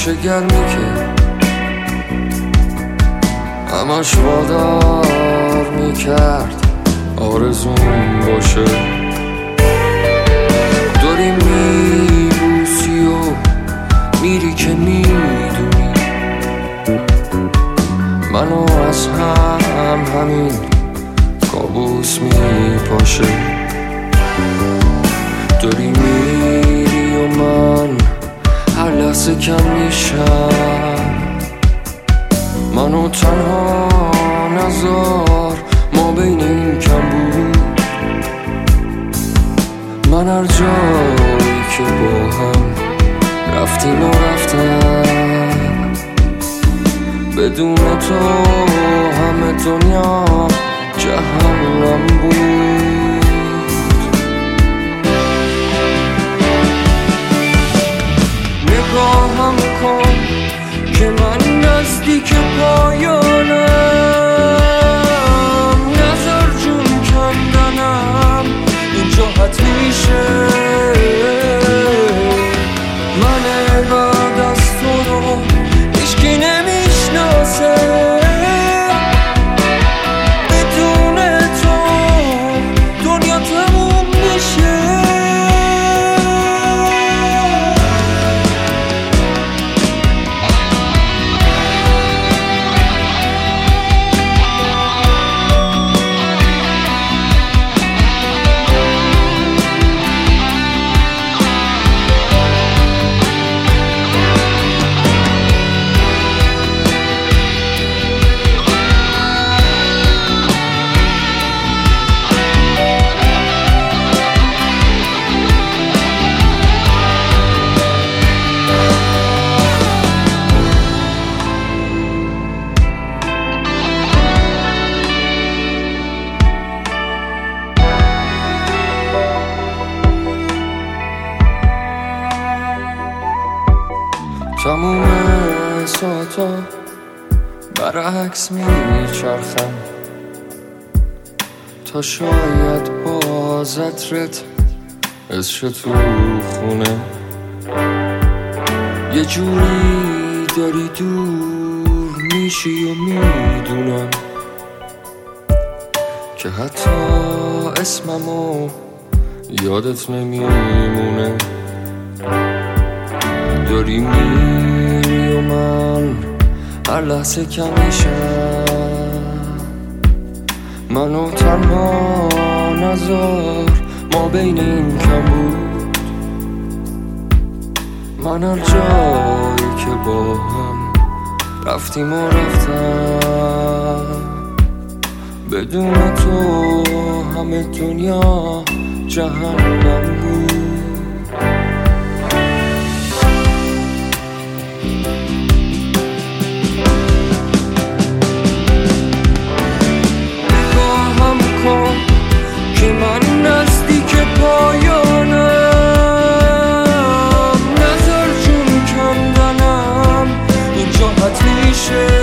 آتش گرمی که همش وادار میکرد آرزون باشه. داری میبوسی و میری که میدونی منو از همین کابوس میپاشه. داری میری و من هر لحظه کم میشم. منو تنها نذار ما بین این کم بود. من هر جایی که با هم رفتیم و رفتم بدون تو همه دنیا جهنم بود. نگاهم کن که من نزدیک پایانم. نظر جون کندنم اینجا حتمیشه. من بعد از تو رو هیچکی نمیشناسه. بدون تو دنیا تموم میشه. تموم ساعتا برعکس میچرخم تا شاید باز عطرت عشق تو خونه. یه جوری داری دور میشی و میدونم که حتی اسممو یادت نمیمونه. داری میری و من هر لحظه کم میشم. منو تنها نذار ما بین این کم بود. من هر جایی که با هم رفتیم و رفتم بدون تو همه دنیا جهنم بود. که من نزدیک پایانم. نظر جون کندنم اینجا حتمیشه.